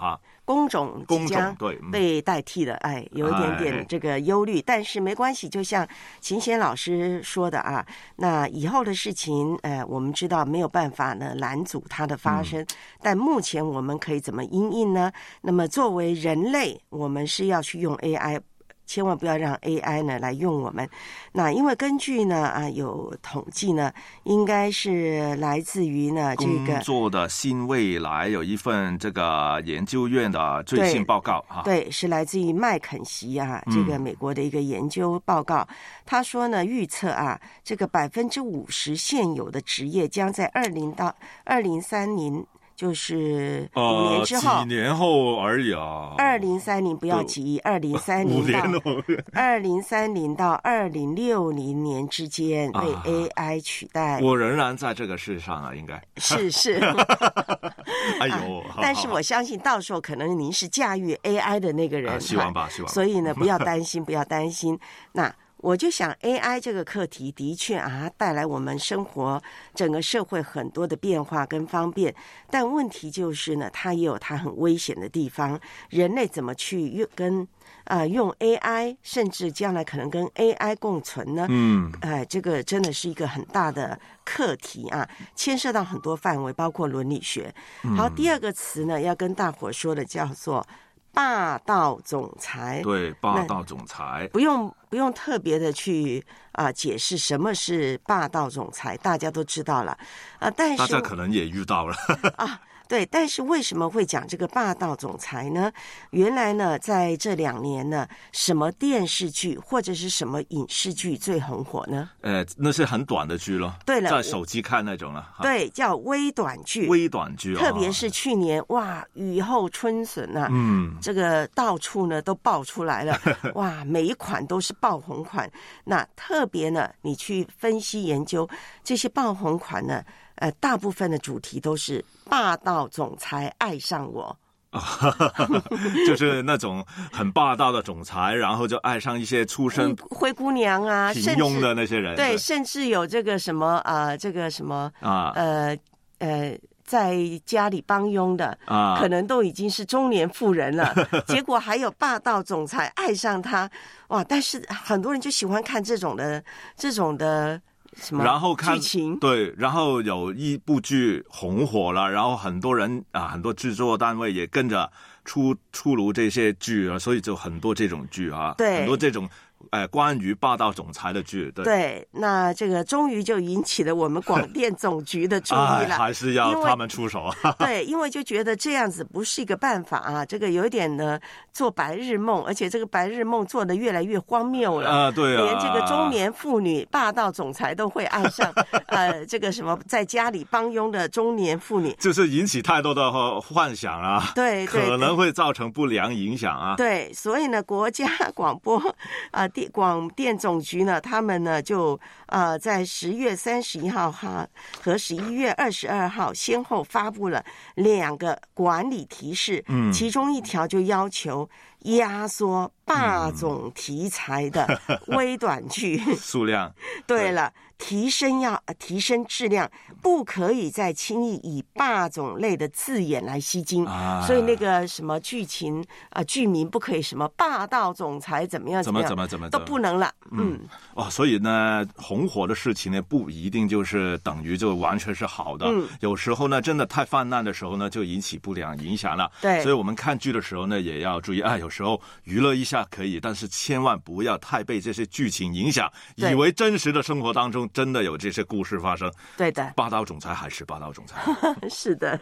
工种即将对被代替了，哎，有一点点这个忧虑，但是没关系，就像秦贤老师说的啊，那以后的事情，呃，我们知道没有办法呢拦阻它的发生，嗯、但目前我们可以怎么因应呢？那么作为人类，我们是要去用 A I。千万不要让 A I 呢来用我们。那因为根据呢啊有统计呢，应该是来自于呢这个工作的新未来有一份这个研究院的最新报告啊， 对，是来自于麦肯锡啊这个美国的一个研究报告。嗯、他说呢，预测啊这个百分之五十现有的职业将在二零到二零三零。就是五年之后， 呃、几年后而已啊。 二零三零不要急，二零三零到二零三零到二零六零年之间被 A I 取代。 啊、我仍然在这个世上啊，应该是是。 哎呦、 啊！但是我相信到时候可能您是驾驭 A I 的那个人， 啊、希望吧，希望吧。 所以呢，不要担心，不要担心。那。我就想 A I 这个课题的确啊带来我们生活整个社会很多的变化跟方便，但问题就是呢，它也有它很危险的地方。人类怎么去用跟呃用 A I， 甚至将来可能跟 A I 共存呢？嗯，呃，这个真的是一个很大的课题啊，牵涉到很多范围，包括伦理学。好，第二个词呢，要跟大伙说的叫做霸道总裁。 对，霸道总裁不用不用特别的去啊、呃、解释什么是霸道总裁，大家都知道了啊、呃。但是大家可能也遇到了啊。对，但是为什么会讲这个霸道总裁呢？原来呢，在这两年呢，什么电视剧或者是什么影视剧最红火呢？ 呃，那是很短的剧了。 对了， 在手机看那种了。 对，叫微短剧。 微短剧、哦， 特别是去年哇，雨后春笋啊，嗯，这个到处呢都爆出来了，哇，每一款都是爆红款。那特别呢，你去分析研究这些爆红款呢。呃，大部分的主题都是霸道总裁爱上我， 就是那种很霸道的总裁，然后就爱上一些出身灰姑娘啊、 平庸的那些人， 对，对甚至有这个什么啊、呃，这个什么啊，呃呃，在家里帮佣的啊，可能都已经是中年妇人了，结果还有霸道总裁爱上他，哇！但是很多人就喜欢看这种的这种的。什么然后看剧情对，然后有一部剧红火了，然后很多人啊，很多制作单位也跟着出出炉这些剧啊，所以就很多这种剧啊， 对， 很多这种。呃，关于霸道总裁的剧，对， 对，那这个终于就引起了我们广电总局的注意了， 哎、还是要他们出手。 对，因为就觉得这样子不是一个办法啊，这个有一点呢做白日梦，而且这个白日梦做得越来越荒谬了啊，对啊， 连这个中年妇女霸道总裁都会爱上，呃，这个什么在家里帮佣的中年妇女， 就是引起太多的幻想啊， 对，对可能会造成不良影响啊。 对，所以呢，国家广播啊。呃广电总局呢，他们呢就呃在十月三十一号哈和十一月二十二号先后发布了两个管理提示，嗯，其中一条就要求压缩霸总题材的微短剧、嗯、 数量。 对了，提升要提升质量，不可以再轻易以霸总类的字眼来吸睛、啊、所以那个什么剧情啊、呃，剧名不可以什么霸道总裁怎么样怎么怎么怎么都不能了。嗯， 哦，所以呢，红火的事情呢，不一定就是等于就完全是好的。嗯，有时候呢，真的太泛滥的时候呢，就引起不良影响了。 对， 所以我们看剧的时候呢，也要注意啊，有时候娱乐一下可以，但是千万不要太被这些剧情影响，以为真实的生活当中真的有这些故事发生。 对的， 霸道总裁还是霸道总裁。 是的。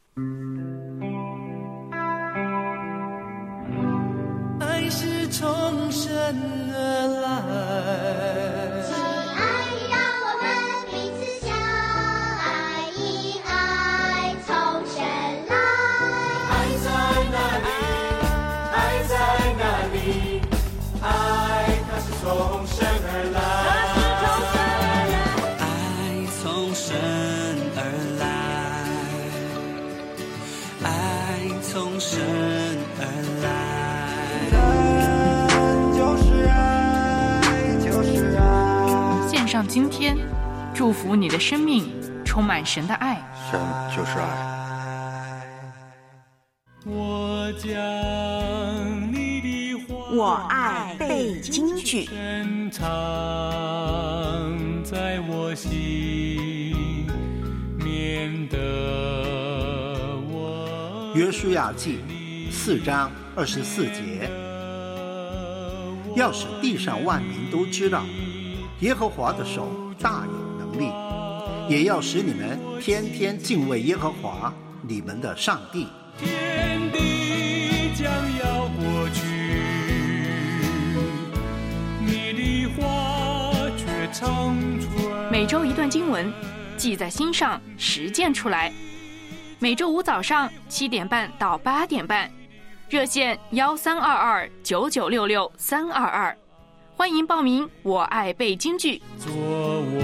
爱是从神而来， 亲爱的，让我们彼此相爱，因爱从神来。 爱在哪里？爱在哪里？爱它是从神而来。 从神而来， 就是爱，就是爱。 献上今天，祝福你的生命充满神的爱。 神就是爱。 我我将你的话我爱背京剧深藏在我心，免得我约书亚记四章二十四节，要使地上万民都知道耶和华的手大有能力，也要使你们天天敬畏耶和华你们的上帝。 天地将要过去，你的话却长存。 每周一段经文，记在心上，实践出来。每周五早上七点半到八点半，热线幺三二二九九六六三二二，欢迎报名。我爱背京剧。 做我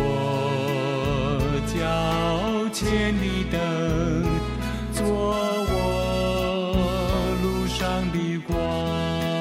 脚前的灯，做我路上的光。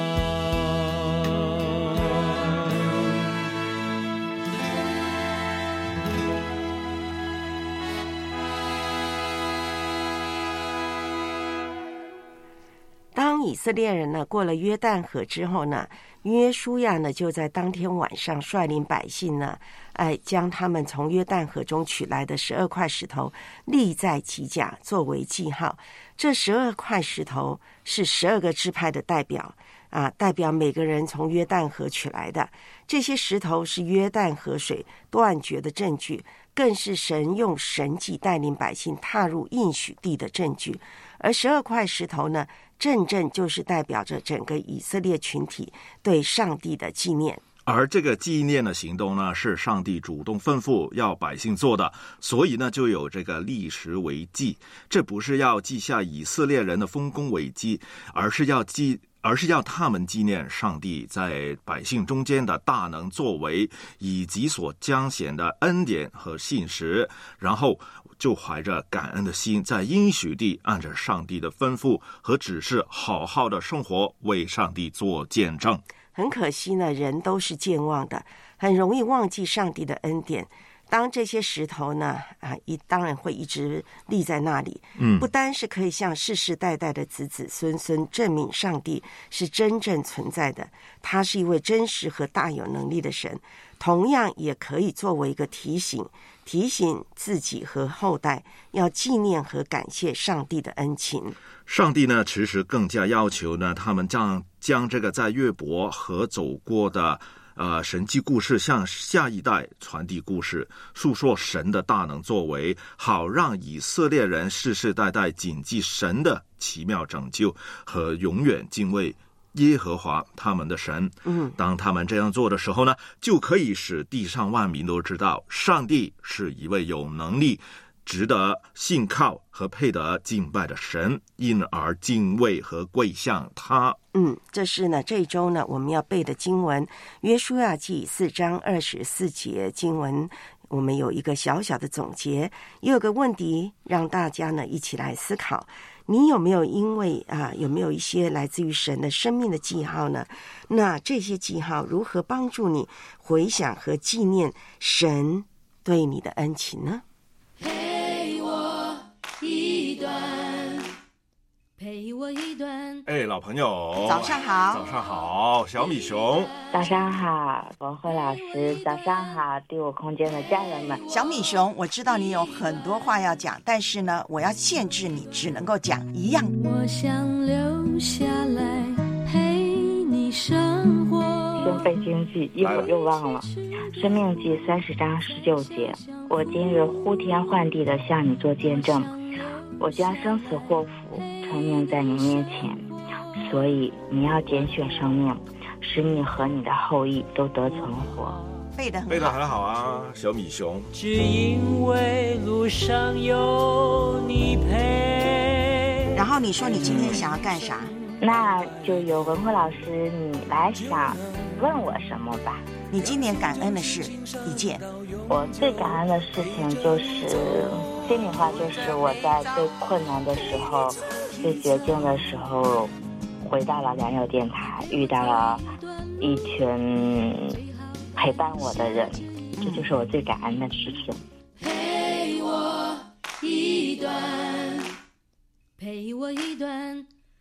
当以色列人呢过了约旦河之后呢，约书亚呢就在当天晚上率领百姓呢，哎，将他们从约旦河中取来的十二块石头立在吉甲作为记号。这十二块石头是十二个支派的代表啊，代表每个人从约旦河取来的。这些石头是约旦河水断绝的证据，更是神用神迹带领百姓踏入应许地的证据。而十二块石头呢，正正就是代表着整个以色列群体对上帝的纪念。 而这个纪念的行动呢，是上帝主动吩咐要百姓做的，所以呢，就有这个立时为记。这不是要记下以色列人的丰功伟绩，而是要记。而是要他们纪念上帝在百姓中间的大能作为，以及所彰显的恩典和信实，然后就怀着感恩的心，在应许地按着上帝的吩咐和指示，好好的生活，为上帝做见证。 很可惜呢，人都是健忘的，很容易忘记上帝的恩典。当这些石头呢，啊，一当然会一直立在那里，嗯，不单是可以向世世代代的子子孙孙证明上帝是真正存在的，他是一位真实和大有能力的神，同样也可以作为一个提醒，提醒自己和后代要纪念和感谢上帝的恩情。 上帝呢，其实更加要求呢，他们将将这个在约伯河走过的呃，神迹故事向下一代传递故事，诉说神的大能作为，好让以色列人世世代代谨记神的奇妙拯救和永远敬畏耶和华他们的神。嗯，当他们这样做的时候呢，就可以使地上万民都知道，上帝是一位有能力、值得信靠和配得敬拜的神，因而敬畏和跪向他。 嗯，这是呢这一周呢我们要背的经文，约书亚记四章二十四节经文，我们有一个小小的总结，也有个问题让大家呢一起来思考。你有没有因为啊有没有一些来自于神的生命的记号呢？那这些记号如何帮助你回想和纪念神对你的恩情呢？ 陪我一段，陪我一段。 哎，老朋友， 早上好。 早上好，小米熊。 早上好，文慧老师。早上好，第五空间的家人们。 小米熊，我知道你有很多话要讲，但是呢，我要限制你，只能够讲一样。 我想留下来陪你生活。 先背经济，一会儿又忘了。生命记三十章十九节，我今日呼天唤地的向你做见证，我将生死祸福陈明在你面前，所以你要拣选生命，使你和你的后裔都得存活。 背得很好， 背得很好啊，小米熊。 只因为路上有你陪。 然后你说你今天想要干啥？ 那就由文慧老师你来想问我什么吧。 你今年感恩的事一件。 我最感恩的事情就是，心里话就是我在最困难的时候、最绝境的时候，回到了良友电台，遇到了一群陪伴我的人，这就是我最感恩的事情。 陪我一段，陪我一段。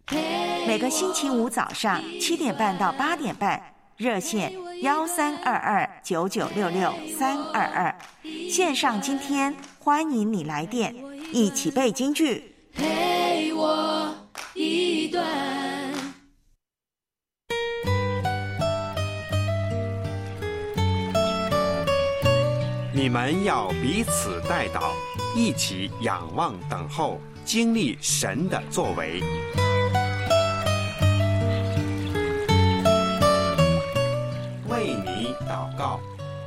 每个星期五早上七点半到八点半，热线幺三二二九九六六三二二，线上今天欢迎你来电，一起背京剧， 陪我一段。 你们要彼此代祷，一起仰望等候，经历神的作为。为你祷告。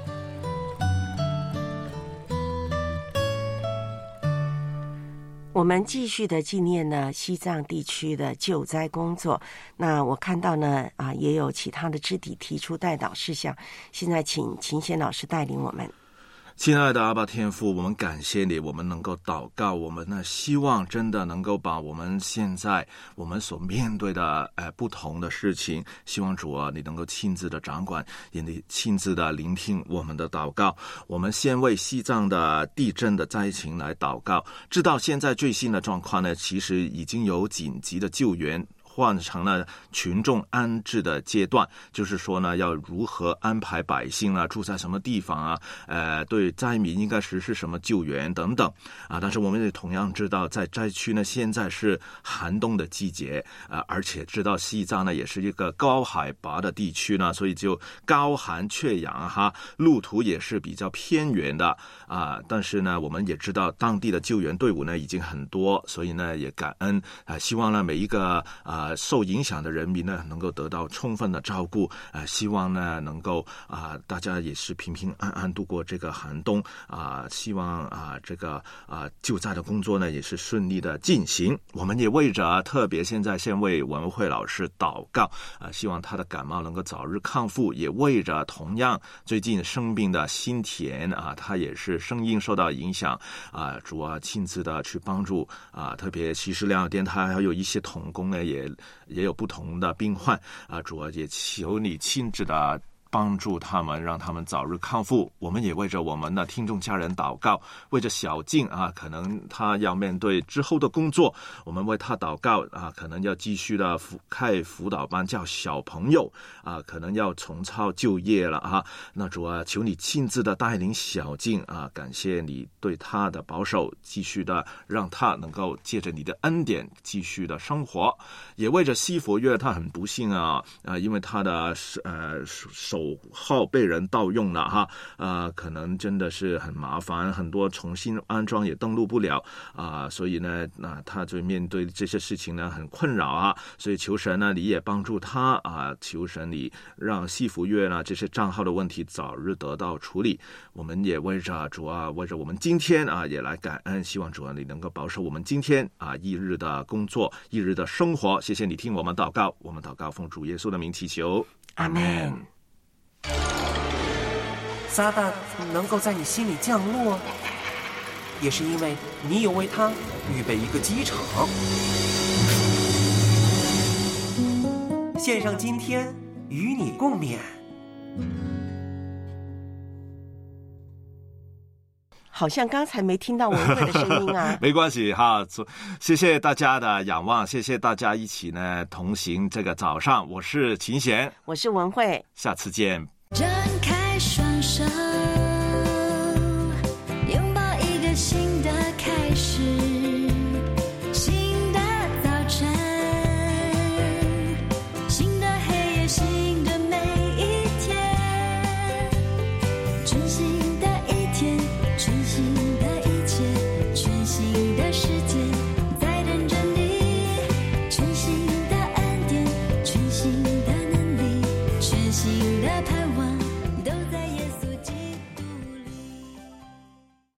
我们继续的纪念呢西藏地区的救灾工作。那我看到呢啊，也有其他的肢体提出代祷事项。现在请秦贤老师带领我们。 亲爱的阿爸天父，我们感谢你，我们能够祷告，我们呢希望真的能够把我们现在我们所面对的呃不同的事情，希望主啊你能够亲自的掌管，也你亲自的聆听我们的祷告。我们先为西藏的地震的灾情来祷告，知道现在最新的状况呢，其实已经有紧急的救援换成了群众安置的阶段，就是说呢，要如何安排百姓啊，住在什么地方啊，呃，对灾民应该实施什么救援等等啊。但是我们也同样知道，在灾区呢，现在是寒冬的季节啊，而且知道西藏呢也是一个高海拔的地区呢，所以就高寒缺氧哈，路途也是比较偏远的啊。但是呢，我们也知道当地的救援队伍呢已经很多，所以呢也感恩啊，希望呢每一个啊。呃，受影响的人民呢，能够得到充分的照顾。呃，希望呢，能够啊、呃，大家也是平平安安度过这个寒冬啊、呃。希望啊、呃，这个啊、呃、救灾的工作呢，也是顺利的进行。我们也为着特别现在先为文慧老师祷告啊、呃，希望他的感冒能够早日康复。也为着同样最近生病的新田啊，他也是声音受到影响啊、呃，主啊亲自的去帮助啊、呃，特别其实亮电台还有一些同工呢也。也有不同的病患啊，主啊，也求你亲自的帮助他们，让他们早日康复。我们也为着我们的听众家人祷告，为着小静啊，可能他要面对之后的工作，我们为他祷告啊，可能要继续的辅开辅导班教小朋友啊，可能要重操旧业了啊。那主啊，求你亲自的带领小静啊，感谢你对他的保守，继续的让他能够借着你的恩典继续的生活。也为着西佛月，他很不幸啊啊，因为他的呃手号被人盗用了哈，呃，可能真的是很麻烦，很多重新安装也登录不了啊、呃，所以呢，那、呃、他就面对这些事情呢很困扰啊，所以求神呢，你也帮助他啊、呃，求神你让西福月呢这些账号的问题早日得到处理。我们也为着主啊，为着我们今天啊也来感恩，希望主啊你能够保守我们今天啊一日的工作，一日的生活。谢谢你听我们祷告，我们祷告奉主耶稣的名祈求，阿们。 撒旦能够在你心里降落，也是因为你有为他预备一个机场。献上今天与你共勉。 好像刚才没听到文慧的声音啊。 没关系哈，谢谢大家的仰望，谢谢大家一起呢同行这个早上。我是秦贤， 我是文慧， 下次见。 张开双手，拥抱一个新的开始，新的早晨，新的黑夜，新的每一天，全新的一天，全新的一切，全新的世界在等着你，全新的恩典，全新的能力，全新的盼望。